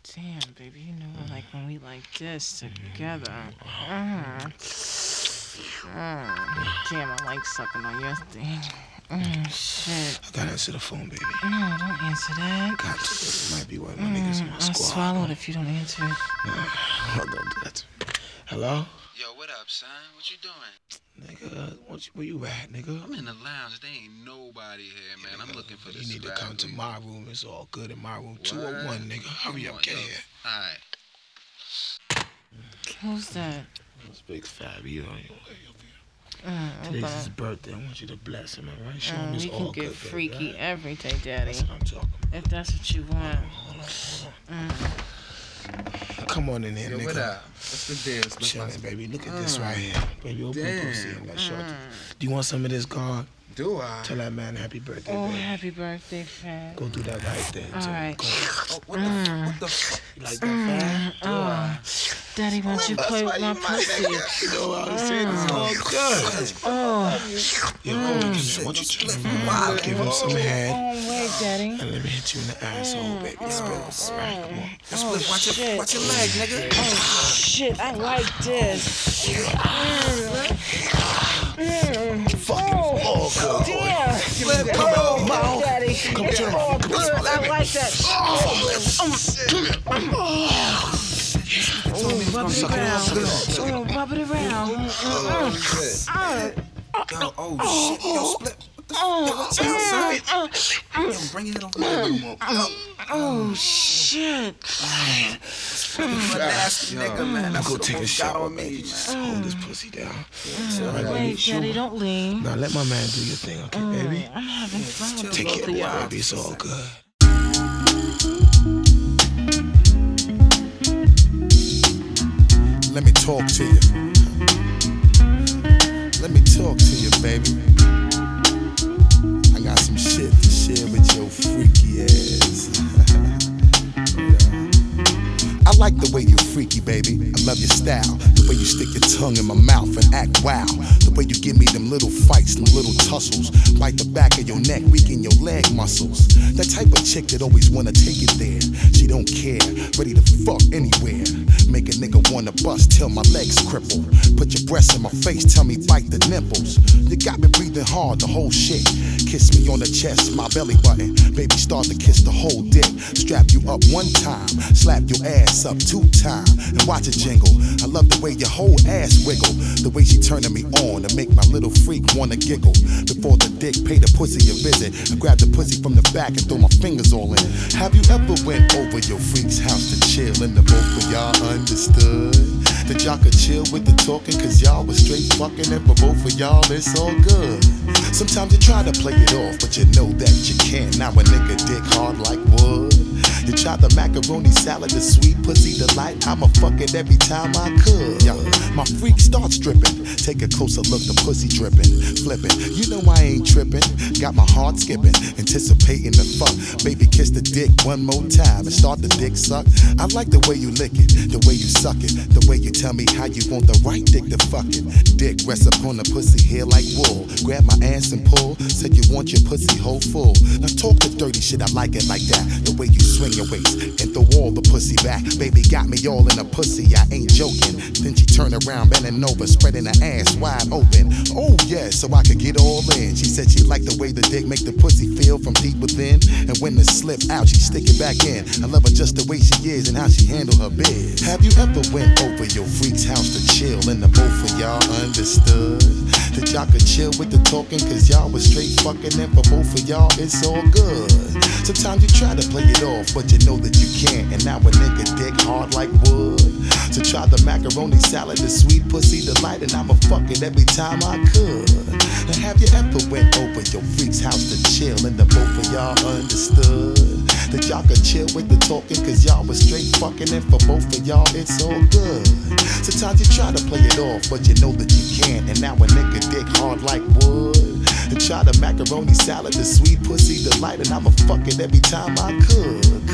Damn, baby, you know I like when we like this together. Damn, I like sucking on your thing. Shit. I gotta answer the phone, baby. No, don't answer that. Got to, baby. It might be one of my niggas in my I'll squad. swallow it if you don't answer it. No, don't do that to me. Hello? Yo, what up, son? What you doing? Nigga, where you at, nigga? I'm in the lounge. There ain't nobody here, man. I'm looking for this. You need to come to my room. It's all good in my room. 201, nigga. Hurry up, get here. Alright. Who's that? It's Big Fab. You on your way over here. Today's his birthday. I want you to bless him, all right? Show him it's all good, we can get freaky right? every day, Daddy. That's what I'm talking about. If that's what you want. Hold on. Come on in here, nigga. What up? What's the deal? Chillin', baby. Look at this right here. Baby, open pussy and let shorty. Do you want some of this, God? Do I? Tell that man happy birthday, Oh, baby. happy birthday, Fab. Go do that right there. All right. Oh, what the fuck? You like that, Fab? Oh, Daddy wants you to play with my pussy. You know what I'm saying? It's all good. Oh. Yo, come on, I want you to turn around. Give him some head. Oh, wait, Daddy. And let me hit you in the asshole, baby. Spit. Right, come on. Oh, shit. Watch your leg, nigga. Oh, shit. I like this. Fucking all good. Damn. Flip, come out, mouth. Daddy. Come on, turn around. Oh, good. I like that. Rub it around. Rub it around. Oh, shit. Yo, Split. Yo, bring it over here a little more. Oh, shit. Nasty nigga, man. Now go take a shower, on baby. me, Just hold this pussy down. Wait, Daddy, don't leave. Now let my man do your thing, okay, baby? I'm having fun with Take both it, of y'all. baby. It's all good. Let me talk to you. Let me talk to you, baby. I got some shit to share with your freaky ass. I like the way you freaky, baby. I love your style. The way you stick your tongue in my mouth and act wow. The way you give me them little fights, them little tussles. Bite the back of your neck, weaken your leg muscles. That type of chick that always wanna take it there. She don't care, ready to fuck anywhere. Make a nigga wanna bust till my legs cripple. Put your breasts in my face, tell me bite the nipples. You got me breathing hard, the whole shit. Kiss me on the chest, my belly button. Baby, start to kiss the whole dick. Strap you up one time, slap your ass up 2 times, and watch it jingle. I love the way your whole ass wiggle. The way she turning me on to make my little freak wanna giggle. Before the dick pay the pussy a visit, I grab the pussy from the back and throw my fingers all in. Have you ever went over your freak's house to chill and the both of y'all understood that y'all could chill with the talking cause y'all was straight fucking, and for both of y'all it's all good. Sometimes you try to play it off but you know that you can't. Now a nigga dick hard like wood. You try the macaroni salad, the sweet pussy delight. I'ma fuck it every time I could. Yeah, my freak starts dripping. Take a closer look, the pussy dripping, flipping. You know I ain't tripping. Got my heart skipping, anticipating the fuck. Baby, kiss the dick one more time and start the dick suck. I like the way you lick it, the way you suck it, the way you tell me how you want the right dick to fuck it. Dick rests upon the pussy hair like wool. Grab my ass and pull. Said you want your pussy whole full. Now talk the dirty shit, I like it like that. The way you swing your waist and throw all the pussy back. Baby got me all in a pussy, I ain't joking. Then she turned around, bending over, spreading her ass wide open. Oh yeah, so I could get all in. She said she liked the way the dick make the pussy feel from deep within. And when it slip out, she stick it back in. I love her just the way she is and how she handle her biz. Have you ever went over your freak's house to chill and the both of y'all understood that y'all could chill with the talking cause y'all was straight fucking, and for both of y'all it's all good. Sometimes you try to play it off but you know that you can't, and now a nigga dick hard like wood. So try the macaroni salad, the sweet pussy delight, and I'ma fuck it every time I could. Now have you ever went over your freak's house to chill and the both of y'all understood that y'all could chill with the talking cause y'all was straight fucking, and for both of y'all it's all good. Sometimes you try to play it off but you know that you can't, and now a nigga dick hard like wood. And try the macaroni salad, the sweet pussy delight, and I'ma fuck it every time I could.